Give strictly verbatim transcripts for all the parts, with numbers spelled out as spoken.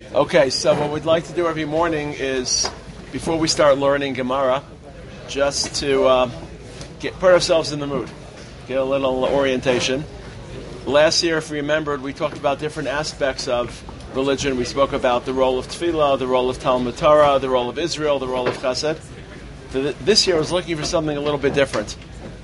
Okay, so what we'd like to do every morning is, before we start learning Gemara, just to uh, get put ourselves in the mood, get a little orientation. Last year, if you remembered, we talked about different aspects of religion. We spoke about the role of Tefillah, the role of Talmud Torah, the role of Israel, the role of Chesed. This year I was looking for something a little bit different.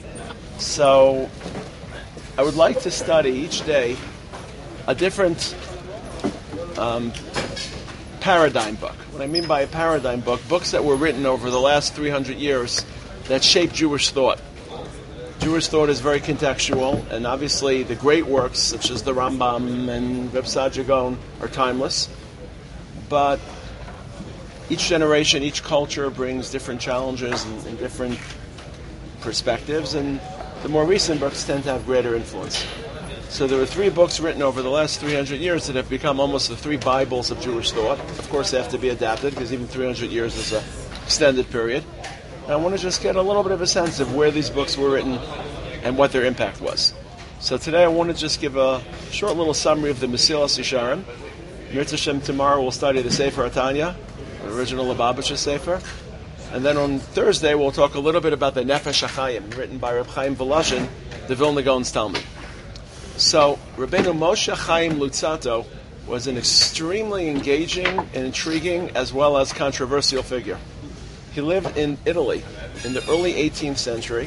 So I would like to study each day a different um, paradigm book. What I mean by a paradigm book, books that were written over the last three hundred years that shaped Jewish thought. Jewish thought is very contextual, and obviously the great works such as the Rambam and Reb Saadia Gaon are timeless. But each generation, each culture brings different challenges and, and different perspectives, and the more recent books tend to have greater influence. So there are three books written over the last three hundred years that have become almost the three Bibles of Jewish thought. Of course, they have to be adapted, because even three hundred years is an extended period. And I want to just get a little bit of a sense of where these books were written and what their impact was. So today I want to just give a short little summary of the Mesilas Yesharim. Mirza Hashem, tomorrow we'll study the Sefer Tanya, the original Lubavitcher Sefer. And then on Thursday we'll talk a little bit about the Nefesh HaChaim, written by Reb Chaim Volozhin, the Vilna Gaon's Talmud. So, Rabbeinu Moshe Chaim Luzzatto was an extremely engaging and intriguing as well as controversial figure. He lived in Italy in the early eighteenth century,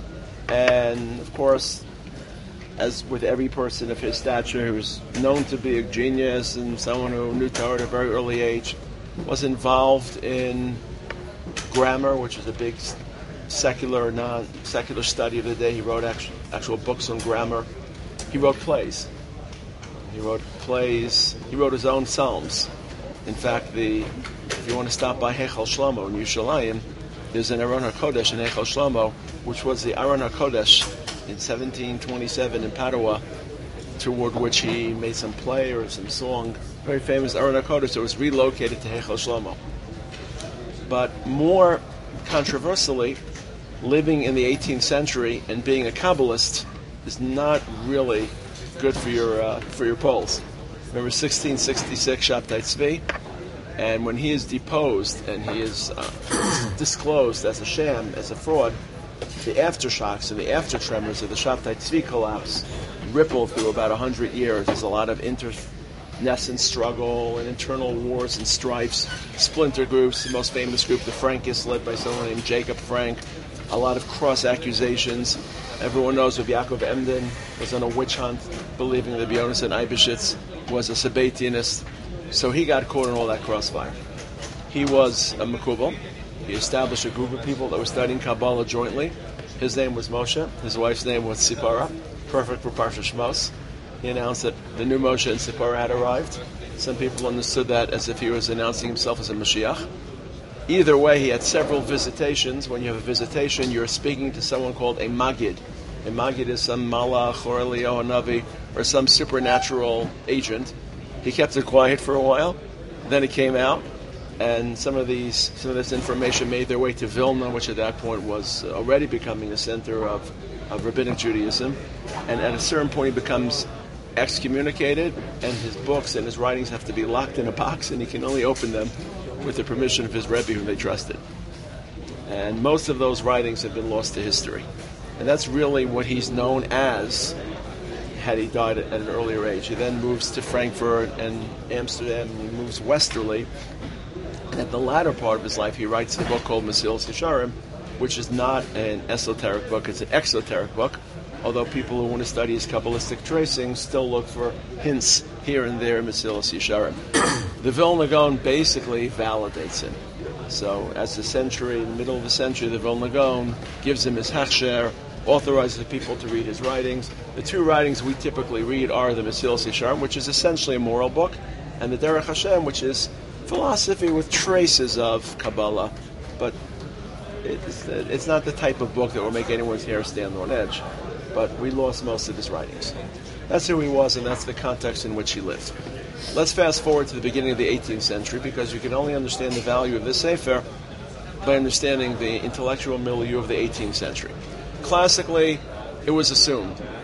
and of course, as with every person of his stature, he was known to be a genius and someone who knew Torah at a very early age, was involved in grammar, which is a big secular, non-secular study of the day. He wrote actual, actual books on grammar. He wrote plays. He wrote plays. He wrote his own psalms. In fact, the if you want to stop by Heichal Shlomo in Yerushalayim, there's an Aron HaKodesh in Heichal Shlomo, which was the Aron HaKodesh in seventeen twenty-seven in Padua, toward which he made some play or some song. Very famous Aron HaKodesh that was relocated to Heichal Shlomo. But more controversially, living in the eighteenth century and being a Kabbalist is not really good for your uh, for your polls. Remember sixteen sixty-six Shabtai Tzvi, and when he is deposed and he is uh, disclosed as a sham, as a fraud, the aftershocks and the after tremors of the Shabtai Tzvi collapse ripple through about a hundred years. There's a lot of internecine struggle and internal wars and strifes, splinter groups. The most famous group, the Frankists, led by someone named Jacob Frank. A lot of cross accusations. Everyone knows that Yaakov Emden was on a witch hunt, believing that Yonasan Eibeshitz was a Sabbatianist. So he got caught in all that crossfire. He was a Mekubal. He established a group of people that were studying Kabbalah jointly. His name was Moshe. His wife's name was Sipora. Perfect for Parsha Shmos. He announced that the new Moshe and Sipora had arrived. Some people understood that as if he was announcing himself as a Mashiach. Either way, he had several visitations. When you have a visitation, you're speaking to someone called a Magid. A Magid is some Malach or Elio Navi or some supernatural agent. He kept it quiet for a while. Then it came out, and some of these, some of this information made their way to Vilna, which at that point was already becoming the center of, of Rabbinic Judaism. And at a certain point, he becomes excommunicated, and his books and his writings have to be locked in a box, and he can only open them with the permission of his Rebbe, whom they trusted. And most of those writings have been lost to history. And that's really what he's known as, had he died at an earlier age. He then moves to Frankfurt and Amsterdam, and he moves westerly. And at the latter part of his life, he writes a book called Mesilas Yesharim, which is not an esoteric book, it's an exoteric book. Although people who want to study his Kabbalistic tracing still look for hints here and there in Mesilas Yesharim. The Vilna Gaon basically validates him. So as the century, in the middle of the century, the Vilna Gaon gives him his hechsher, authorizes people to read his writings. The two writings we typically read are the Mesilas Yesharim, which is essentially a moral book, and the Derech Hashem, which is philosophy with traces of Kabbalah. But it's, it's not the type of book that will make anyone's hair stand on edge. But we lost most of his writings. That's who he was, and that's the context in which he lived. Let's fast forward to the beginning of the eighteenth century, because you can only understand the value of this Sefer by understanding the intellectual milieu of the eighteenth century. Classically, it was assumed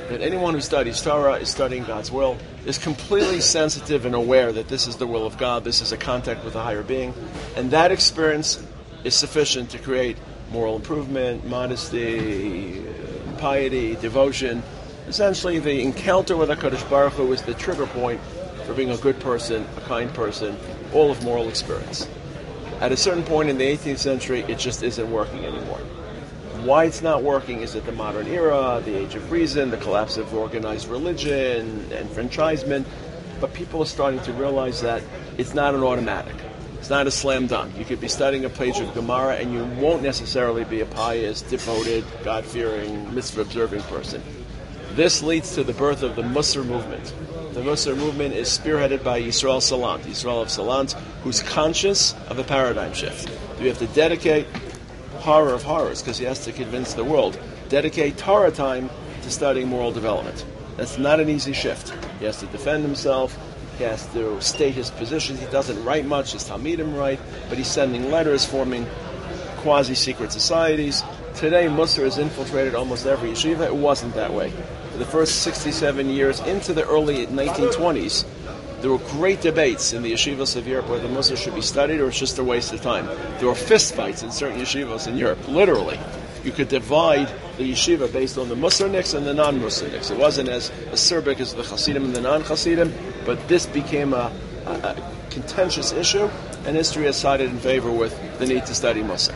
that anyone who studies Torah is studying God's will, is completely sensitive and aware that this is the will of God, this is a contact with a higher being, and that experience is sufficient to create moral improvement, modesty, piety, devotion. Essentially, the encounter with HaKadosh Baruch Hu is the trigger point for being a good person, a kind person, all of moral experience. At a certain point in the eighteenth century, it just isn't working anymore. Why it's not working is that the modern era, the age of reason, the collapse of organized religion, enfranchisement, but people are starting to realize that it's not an automatic. It's not a slam dunk. You could be studying a page of Gemara and you won't necessarily be a pious, devoted, God-fearing, mitzvah-observing person. This leads to the birth of the Musar movement. The Musar movement is spearheaded by Yisrael Salant, Yisrael of Salant, who's conscious of a paradigm shift. We have to dedicate, horror of horrors, because he has to convince the world, dedicate Torah time to studying moral development. That's not an easy shift. He has to defend himself. He has to state his position. He doesn't write much. His Talmidim write, but he's sending letters, forming quasi-secret societies. Today, Musar has infiltrated almost every yeshiva. It wasn't that way. For the first sixty-seven years into the early nineteen twenties, there were great debates in the yeshivas of Europe whether Musar should be studied or it's just a waste of time. There were fist fights in certain yeshivas in Europe, literally. You could divide the yeshiva based on the Musarniks and the non-Musarniks. It wasn't as acerbic as the Hasidim and the non-Hasidim, but this became a, a, a contentious issue, and history has sided in favor with the need to study Musar.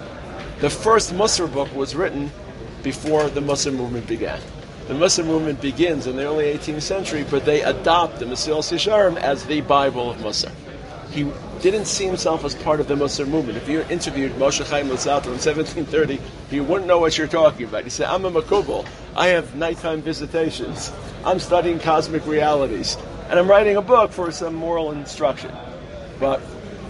The first Musar book was written before the Musar movement began. The Musar movement begins in the early eighteenth century, but they adopt the Mesilas Yesharim as the Bible of Musar. He didn't see himself as part of the Musar movement. If you interviewed Moshe Chaim Luzzatto in seventeen thirty, he wouldn't know what you're talking about. He said, I'm a Makubal. I have nighttime visitations. I'm studying cosmic realities. And I'm writing a book for some moral instruction. But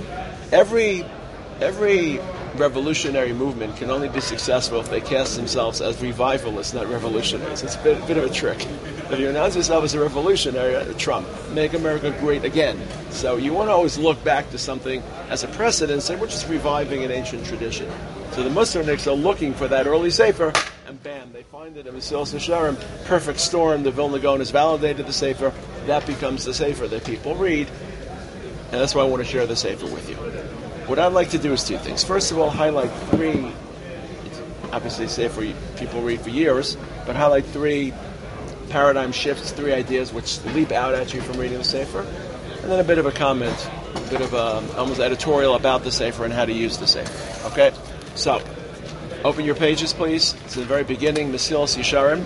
every every revolutionary movement can only be successful if they cast themselves as revivalists, not revolutionaries. It's a bit, a bit of a trick. If you announce yourself as a revolutionary, uh, Trump, make America great again. So you want to always look back to something as a precedent, say we're just reviving an ancient tradition. So the Musarniks are looking for that early Sefer, and bam, they find it in Mesilas Yesharim, perfect storm. The Vilna Gaon has validated the Sefer. That becomes the Sefer that people read, and that's why I want to share the Sefer with you. What I'd like to do is two things. First of all, highlight three, obviously Sefer people read for years, but highlight three paradigm shifts, three ideas which leap out at you from reading the Sefer, and then a bit of a comment, a bit of a, almost editorial about the Sefer and how to use the Sefer. Okay? So, open your pages, please. It's in the very beginning, Mesilas Yesharim.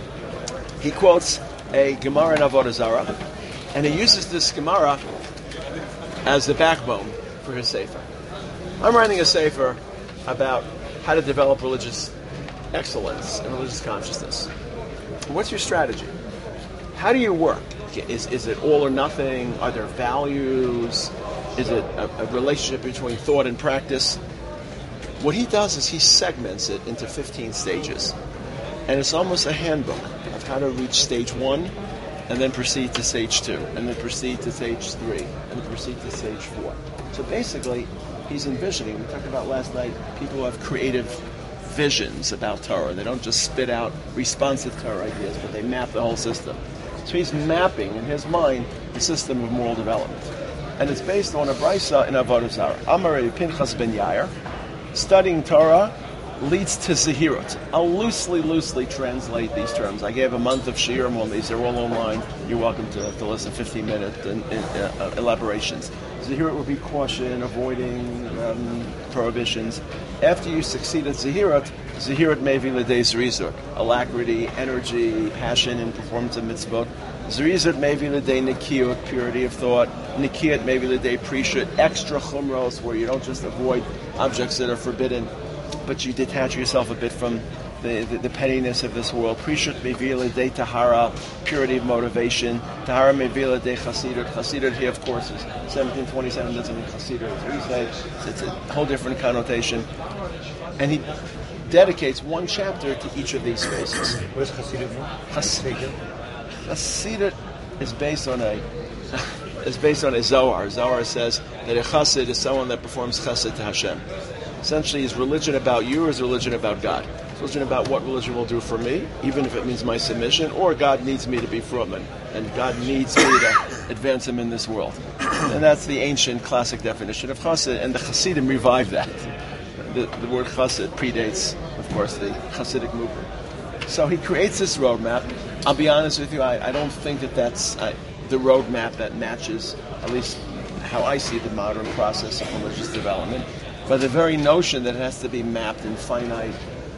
He quotes a Gemara in Avodah Zarah, and he uses this Gemara as the backbone for his Sefer. I'm writing a Sefer about how to develop religious excellence and religious consciousness. What's your strategy? How do you work? Is, is it all or nothing? Are there values? Is it a, a relationship between thought and practice? What he does is he segments it into fifteen stages. And it's almost a handbook of how to reach stage one, and then proceed to stage two, and then proceed to stage three, and then proceed to stage four. So basically, he's envisioning, we talked about last night, people who have creative visions about Torah. They don't just spit out responsive Torah ideas, but they map the whole system. So he's mapping, in his mind, the system of moral development. And it's based on a brisa in Avodah Zarah. Amar Pinchas ben Yair, studying Torah leads to Zehirut. I'll loosely, loosely translate these terms. I gave a month of Shiurim on these. They're all online. You're welcome to, to listen fifteen-minute uh, elaborations. Zehirut would be caution, avoiding um, prohibitions. After you succeed at Zehirut, Zehirut mevi l'dei Zerizut. Alacrity, energy, passion in performance of mitzvot. Zerizut mevi l'dei Nikiyut, purity of thought. Nikiyut mevi l'dei Prishut, extra chumros, where you don't just avoid objects that are forbidden, but you detach yourself a bit from the, the, the pettiness of this world. Prishut mevila de tahara, purity of motivation. Tahara mevila de chasidut. Chasidut here, of course, is seventeen twenty-seven doesn't mean chasidut. It's, it's a whole different connotation. And he dedicates one chapter to each of these phases. What is chasidut mean? Chasidut is based on a is based on a Zohar. Zohar says that a chassid is someone that performs chesed to Hashem. Essentially, is religion about you or is religion about God? Is religion about what religion will do for me, even if it means my submission, or God needs me to be fruman, and God needs me to advance him in this world? And that's the ancient classic definition of chassid, and the Hasidim revived that. The, the word chassid predates, of course, the Hasidic movement. So he creates this roadmap. I'll be honest with you, I, I don't think that that's uh, the roadmap that matches, at least how I see the modern process of religious development. But the very notion that it has to be mapped in finite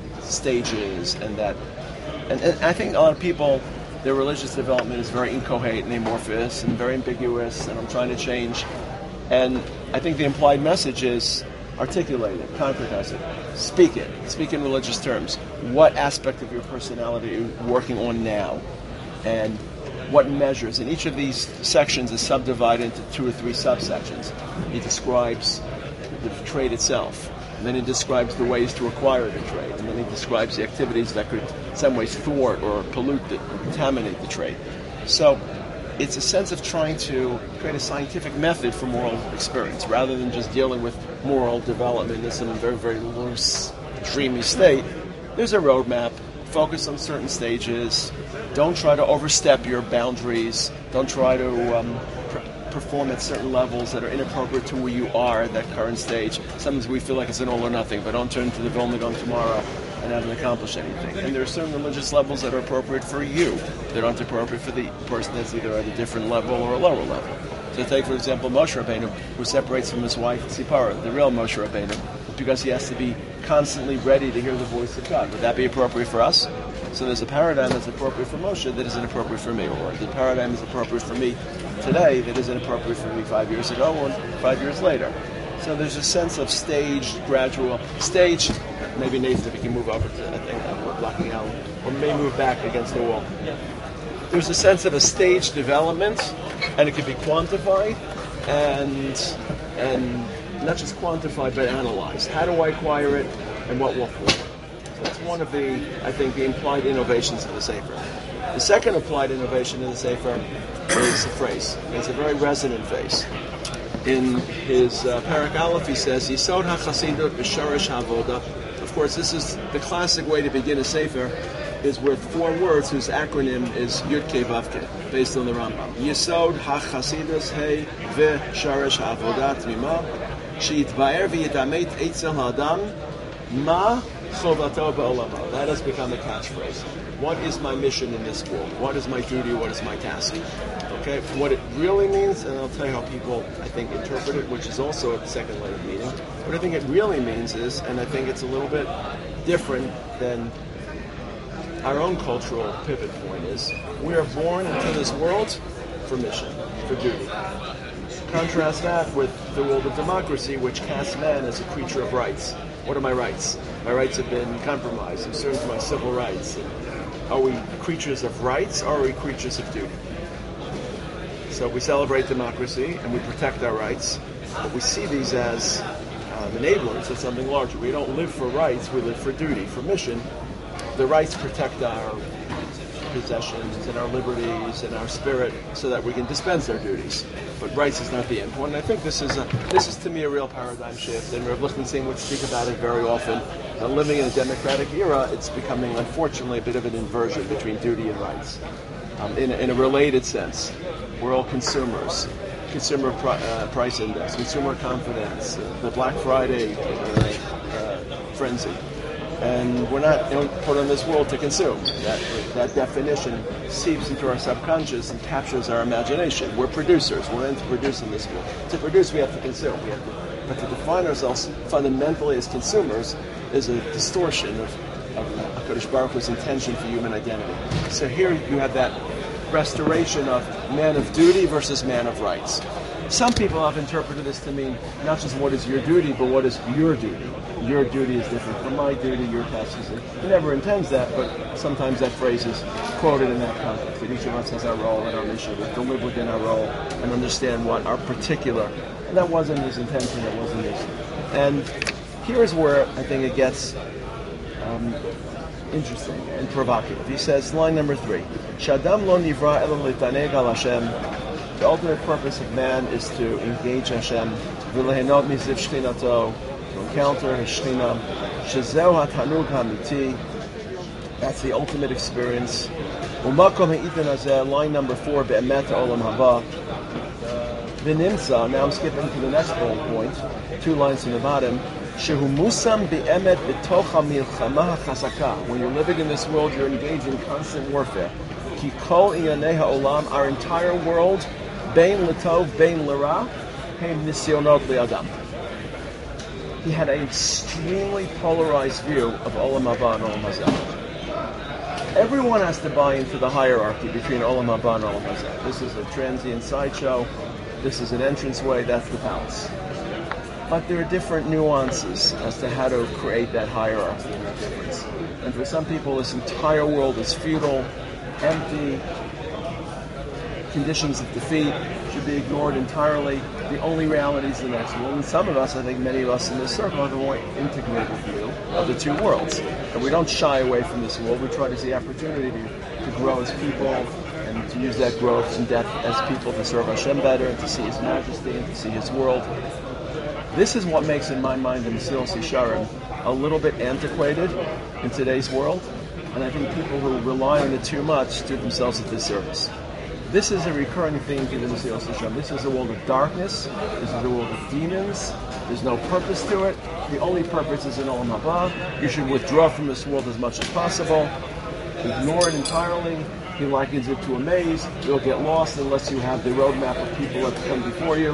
stages, and that, and, and I think a lot of people, their religious development is very incoherent and amorphous and very ambiguous, and I'm trying to change. And I think the implied message is articulate it, concretize it, speak it, speak in religious terms. What aspect of your personality are you working on now? And what measures? And each of these sections is subdivided into two or three subsections. He describes the trade itself, and then he describes the ways to acquire the trade, and then he describes the activities that could in some ways thwart or pollute it, or contaminate the trade. So it's a sense of trying to create a scientific method for moral experience, rather than just dealing with moral development in some very, very loose, dreamy state. There's a roadmap. Focus on certain stages. Don't try to overstep your boundaries. Don't try to um, pr- perform at certain levels that are inappropriate to where you are at that current stage. Sometimes we feel like it's an all or nothing, but don't turn to the Vilna Gaon tomorrow and haven't accomplished anything. And there are certain religious levels that are appropriate for you that aren't appropriate for the person that's either at a different level or a lower level. So take, for example, Moshe Rabbeinu, who separates from his wife, Tzipora, the real Moshe Rabbeinu, because he has to be constantly ready to hear the voice of God. Would that be appropriate for us? So there's a paradigm that's appropriate for Moshe that isn't appropriate for me, or the paradigm is appropriate for me today that isn't appropriate for me five years ago or five years later. So there's a sense of staged, gradual, staged. Maybe Nathan, if you can move over to, I think we're blocking out, or may move back against the wall. There's a sense of a staged development, and it can be quantified, and and not just quantified, but analyzed. How do I acquire it, and what will form? So that's one of the, I think, the implied innovations of the Sefer. The second applied innovation in the Sefer is the phrase. It's a very resonant phrase. In his uh, Parak Aleph, he says, Yisod HaChasidut B'Sharash HaAvoda. Of course, this is the classic way to begin a Sefer, is with four words whose acronym is Yud Kei Vav Kei, based on the Rambam. Yisod HaChasidus Hei V'Sharash HaAvoda Tmima She'yitbaer V'Yitamet Eitzel HaAdam Ma Chovato Ba'olamo. That has become a catchphrase. What is my mission in this world? What is my duty? What is my task? Okay, what it really means, and I'll tell you how people, I think, interpret it, which is also a second layer meaning. What I think it really means is, and I think it's a little bit different than our own cultural pivot point is, we are born into this world for mission, for duty. Contrast that with the world of democracy, which casts man as a creature of rights. What are my rights? My rights have been compromised in terms of my civil rights. Are we creatures of rights, or are we creatures of duty? So we celebrate democracy and we protect our rights, but we see these as um, enablers of something larger. We don't live for rights, we live for duty, for mission. The rights protect our possessions and our liberties and our spirit so that we can dispense our duties. But rights is not the end point. And I think this is a, this is to me a real paradigm shift, and Rav Lichtenstein would speak about it very often. Now, living in a democratic era, it's becoming, unfortunately, a bit of an inversion between duty and rights. Um, in, in a related sense, we're all consumers. Consumer pri- uh, price index, consumer confidence, uh, the Black Friday uh, uh, frenzy. And we're not, you know, put on this world to consume. That, that definition seeps into our subconscious and captures our imagination. We're producers. We're into producing this world. To produce, we have to consume. We have to, but to define ourselves fundamentally as consumers is a distortion of, of HaKadosh Baruch Hu's intention for human identity. So here you have that restoration of man of duty versus man of rights. Some people have interpreted this to mean not just what is your duty, but what is your duty. Your duty is different from my duty, your task is different. He never intends that, but sometimes that phrase is quoted in that context, that each of us has our role and our mission. We have to live within our role and understand what our particular, and that wasn't his intention, that wasn't his. And here's where I think it gets um, interesting and provocative. He says, line number three, Shadam lo nivra elo litaneg al Hashem. The ultimate purpose of man is to engage Hashem, v'lehenot miziv shchinato, to encounter His Shekhinah. Shezeu hatanug hamiti. That's the ultimate experience. Umakom ha'idin hazeh, line number four, be'emet olam haba. V'nimtza, now I'm skipping to the next bullet point, two lines from the bottom. Shehu musam be'emet b'toch ha'milchama ha'chazaka. When you're living in this world, you're engaged in constant warfare. Ki kol iyanei ha'olam, our entire world, bein l'tov, bein l'ra, heim nisyonot li'adam. He had an extremely polarized view of Olam Haba and Olam Hazeh. Everyone has to buy into the hierarchy between Olam Haba and Olam Hazeh. This is a transient sideshow. This is an entranceway. That's the palace. But there are different nuances as to how to create that hierarchy and that difference. And for some people, this entire world is futile, empty, conditions of defeat should be ignored entirely. The only reality is the next world. And some of us, I think many of us in this circle, have a more integrated view of the two worlds. And we don't shy away from this world. We try to see opportunity to, to grow as people and to use that growth and depth as people to serve Hashem better and to see His majesty and to see His world. This is what makes, in my mind, the Mesilas Yesharim a little bit antiquated in today's world. And I think people who rely on it too much do themselves a disservice. This is a recurring theme to the Mesilas Yesharim. This is a world of darkness. This is a world of demons. There's no purpose to it. The only purpose is in Olam Haba. You should withdraw from this world as much as possible. Ignore it entirely. He likens it to a maze. You'll get lost unless you have the roadmap of people that come before you.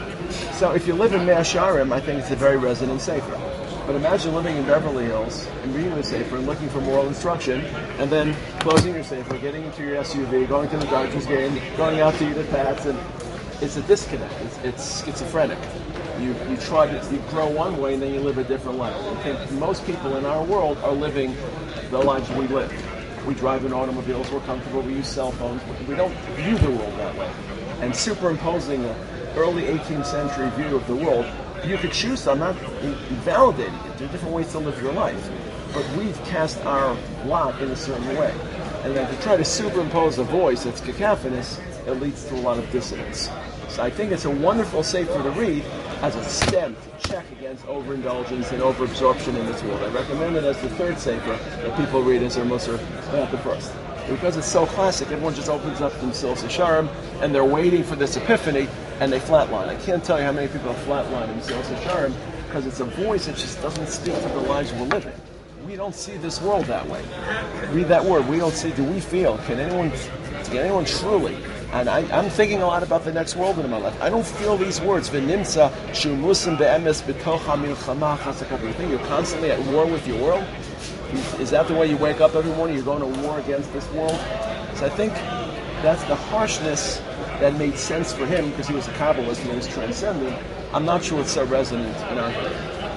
So if you live in Mea Shearim, I think it's a very resonant sefer. But imagine living in Beverly Hills and reading the sefer and looking for moral instruction, and then closing your sefer, getting into your S U V, going to the Dodgers game, going out to eat at Pat's, and it's a disconnect. It's, it's schizophrenic. You you try to you grow one way and then you live a different life. I think most people in our world are living the lives we live. We drive in automobiles, we're comfortable, we use cell phones. We don't view the world that way. And superimposing an early eighteenth century view of the world, you could choose to, I'm not invalidating it. There are different ways to live your life. But we've cast our lot in a certain way. And then to try to superimpose a voice that's cacophonous, it leads to a lot of dissonance. So I think it's a wonderful sefer to read as a stem to check against overindulgence and overabsorption in this world. I recommend it as the third sefer that people read as their Musar, not the first. Because it's so classic, everyone just opens up themselves to Sharm and they're waiting for this epiphany and they flatline. I can't tell you how many people have flatlined themselves to Sharm because it's a voice that just doesn't speak to the lives we're living. We don't see this world that way. Read that word. We don't see, do we feel? Can anyone, can anyone truly? And I, I'm thinking a lot about the next world in my life. I don't feel these words. V'nimtza shumusim be'emes b'toch ha'milchama chazaka. You think you're constantly at war with your world? Is that the way you wake up every morning? You're going to war against this world? So I think that's the harshness that made sense for him because he was a Kabbalist and he was transcendent. I'm not sure it's so resonant in our day.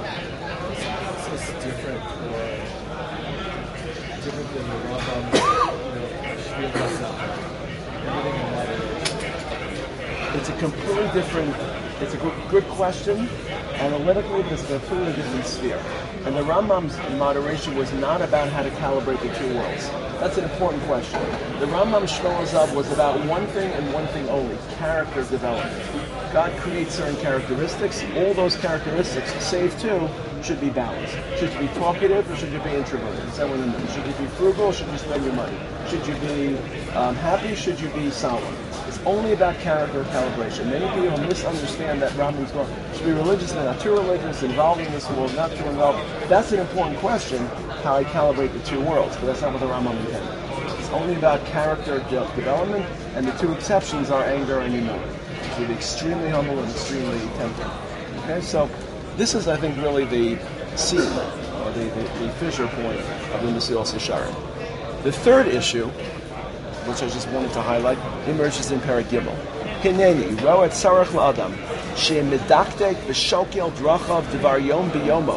It's different, uh, different than the Rambam, you know, Shvir Chazal. Everything in moderation. It's a completely different, it's a good, good question. Analytically, but it's a completely different sphere. And the Rambam's moderation was not about how to calibrate the two worlds. That's an important question. The Rambam Shlomo Zav was about one thing and one thing only, character development. God creates certain characteristics. All those characteristics, save two, should be balanced. Should you be talkative or should you be introverted? Somewhere in the middle. Should you be frugal or should you spend your money? Should you be um, happy? Should you be solemn? It's only about character calibration. Many people misunderstand that Rambam's going, should be religious and not too religious, involved in this world, not too involved. That's an important question, how I calibrate the two worlds, but that's not what the Rambam intended. It's only about character de- development, and the two exceptions are anger and humility. So be extremely humble and extremely temperate. Okay, so this is, I think, really the seed, or the, the, the fissure point of the Mesilas Yesharim. The third issue, which I just wanted to highlight, emerges in Perek Gimel. Hineni, ro'et sarach la'adam, she'medaktek v'shokel drachav devar yom biyomo.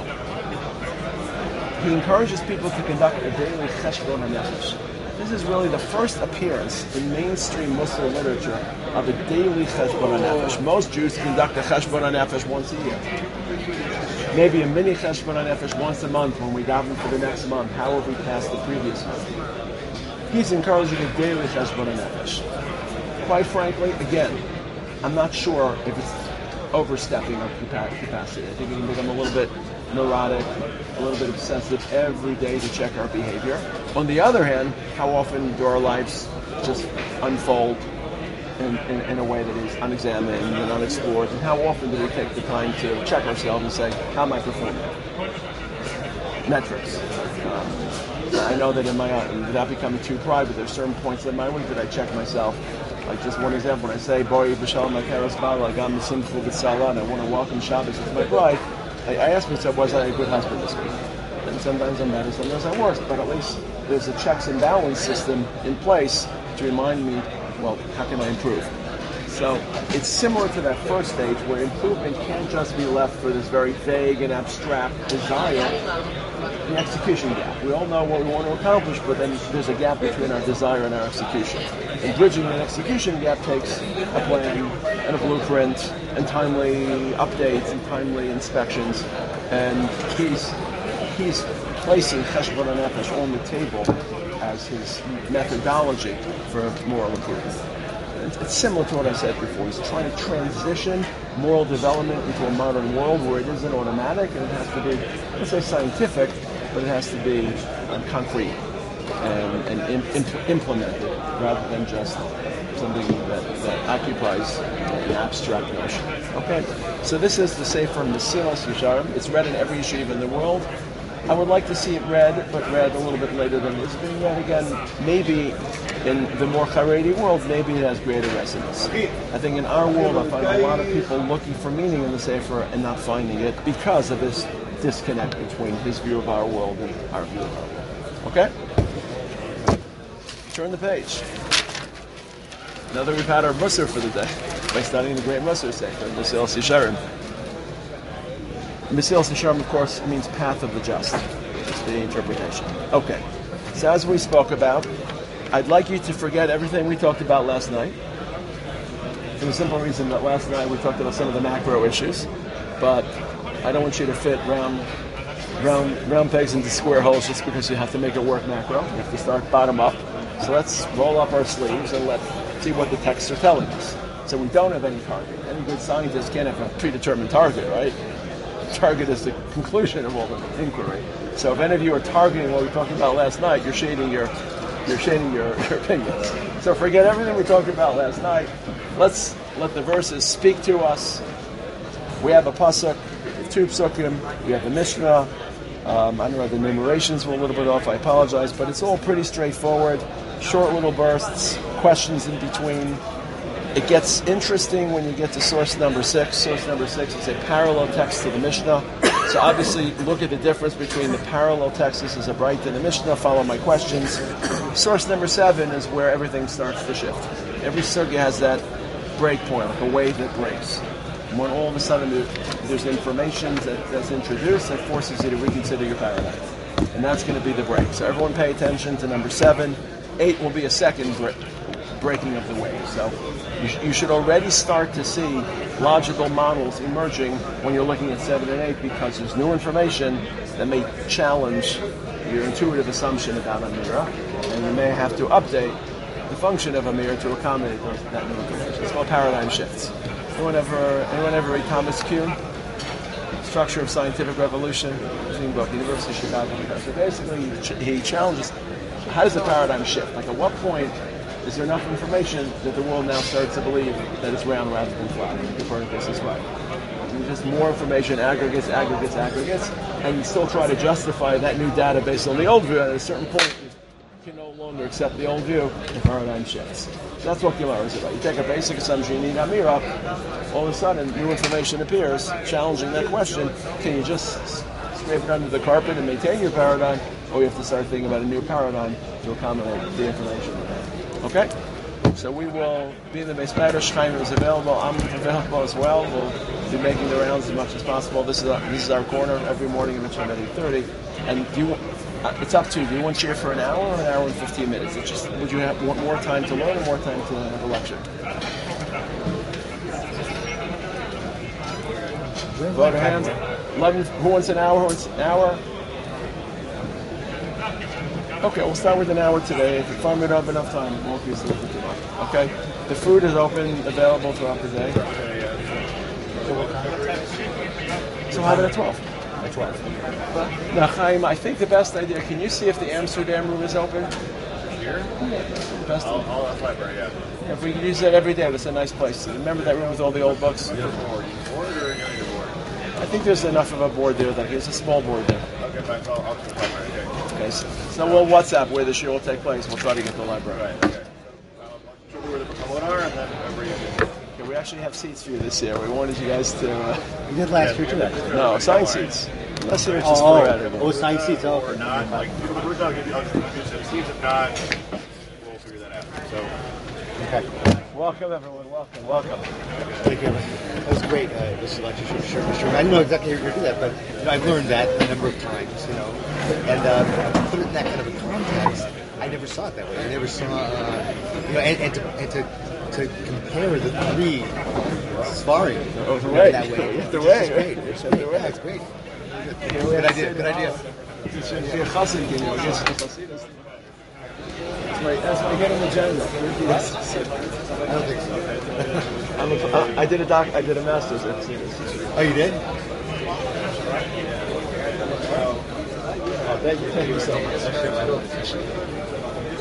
He encourages people to conduct a daily cheshbon hanefesh. This is really the first appearance in mainstream Muslim literature of a daily cheshbon hanefesh. Most Jews conduct a cheshbon hanefesh once a year. Maybe a mini cheshbon hanefesh once a month when we daven for the next month. How have we passed the previous month? He's encouraging a daily cheshbon hanefesh. Quite frankly, again, I'm not sure if it's overstepping our capa- capacity. I think we can become a little bit neurotic, a little bit obsessive every day to check our behavior. On the other hand, how often do our lives just unfold in, in, in a way that is unexamined and unexplored? And how often do we take the time to check ourselves and say, how am I performing? Metrics. Um, I know that in my, uh, without becoming too private, there's certain points in my week that I check myself. Like just one example, when I say, Bori B'Shalom Ha'keres Bala, Gam Simchu B'Tzala, and I want to welcome Shabbos with my bride, I, I ask myself, was I a good husband this week? And sometimes I'm better, sometimes I'm worse, but at least there's a checks and balance system in place to remind me, well, how can I improve? So it's similar to that first stage where improvement can't just be left for this very vague and abstract desire, the execution gap. We all know what we want to accomplish, but then there's a gap between our desire and our execution. And bridging that execution gap takes a plan and a blueprint and timely updates and timely inspections. And he's he's placing Cheshbon HaNefesh on the table as his methodology for moral improvement. It's similar to what I said before. He's trying to transition moral development into a modern world where it isn't automatic and it has to be, let's say, scientific, but it has to be um, concrete and, and imp- implemented rather than just something that, that occupies an abstract notion. Okay, so this is the Sefer Mesilas Yesharim. It's read in every yeshiva in the world. I would like to see it read, but read a little bit later than it's been read again. Maybe in the more Haredi world, maybe it has greater resonance. I think in our world, I find a lot of people looking for meaning in the Sefer and not finding it because of this disconnect between his view of our world and our view of our world. Okay? Turn the page. Now that we've had our Musar for the day, by studying the great Musar Sefer, Mesilas Yesharim. Mesilas Yesharim, of course, means path of the just. It's the interpretation. Okay. So as we spoke about, I'd like you to forget everything we talked about last night. For the simple reason that last night we talked about some of the macro issues, but I don't want you to fit round, round, round pegs into square holes just because you have to make it work macro. You have to start bottom up. So let's roll up our sleeves and let's see what the texts are telling us. So we don't have any target. Any good scientist can't have a predetermined target, right? Target is the conclusion of all the inquiry. So if any of you are targeting what we talked about last night, you're shading your you're shading your, your opinions. So forget everything we talked about last night. Let's let the verses speak to us. We have a pasuk, two psukim, we have the Mishnah. Um, I don't know, the numerations were a little bit off, I apologize, but it's all pretty straightforward. Short little bursts, questions in between. It gets interesting when you get to source number six. Source number six is a parallel text to the Mishnah. So obviously, look at the difference between the parallel text. This is a bright in the Mishnah. Follow my questions. Source number seven is where everything starts to shift. Every sugya has that break point, like a wave that breaks. And when all of a sudden there's information that, that's introduced that forces you to reconsider your paradigm. And that's going to be the break. So everyone pay attention to number seven. Eight will be a second break. Breaking of the wave. So you, sh- you should already start to see logical models emerging when you're looking at seven and eight because there's new information that may challenge your intuitive assumption about Amira, and you may have to update the function of Amira to accommodate those, that new information. It's called paradigm shifts. Anyone ever, anyone ever read Thomas Kuhn? Structure of Scientific Revolution, book, University of Chicago. So basically he, he challenges, how does the paradigm shift? Like at what point is there enough information that the world now starts to believe that it's round rather than flat? Copernicus is right. And just more information, aggregates, aggregates, aggregates, and you still try to justify that new data based on the old view. At a certain point, you can no longer accept the old view. The paradigm shifts. That's what Gemara is about. You take a basic assumption, you need Amira, all of a sudden new information appears, challenging that question. Can you just scrape it under the carpet and maintain your paradigm, or you have to start thinking about a new paradigm to accommodate the information you have? Okay, so we will be in the base matter. Chaim is available. I'm available as well. We'll be making the rounds as much as possible. This is our, this is our corner every morning in between at eight thirty. And do you, uh, it's up to you. Do you want to cheer for an hour or an hour and fifteen minutes? It's just, would you have, want more time to learn or more time to have a lecture? Vote of hands. eleven. Who wants an hour? Who wants an hour? Okay, we'll start with an hour today. If you find we don't have enough time, it won't be so too much. Okay? The food is open, available throughout the day. So what time? So have it at twelve. At twelve. Now, Chaim, I think the best idea, can you see if the Amsterdam room is open? Here? The best I'll, I'll that's library, yeah. If we could use that every day, that's a nice place. Remember that room with all the old books? Board, board or you need a board? I think there's enough of a board there. Like there's a small board there. Okay, fine. So I'll, I'll choose library. Okay. Okay, so, so we'll WhatsApp where the show will take place. We'll try to get to the library. Right. Okay. Um, show me where the books are, and then wherever you can. Okay, we actually have seats for you this year. We wanted you guys to. Uh, You did last year too. Actually. no, assigned seats. Last year it's just Oh, free out of oh, it. oh, signed seats. Oh, Or not. Like, if the board's not, I'll give you I'll give you some seats. If not, we'll figure that out. So, okay. Welcome, everyone. Welcome. Welcome. Thank you. That was great. Uh, this lecture, sure, sure, sure. I didn't know exactly how you're going to do that, but you know, I've learned that a number of times. You know, and uh, put it in that kind of a context. I never saw it that way. I never saw, uh, you know, and, and to and to to compare the three Sfarim Oh, the way. that way. The It's way. just great. It's The great. way. Yeah, it's great. Good idea. Good idea. It should be a chassid, you know, against the chassidas. That's my, that's my hidden agenda. Yes. I don't think so. I'm a, I did a doc. I did a master's at C S. Oh, you did? Oh, thank you. Thank you so much.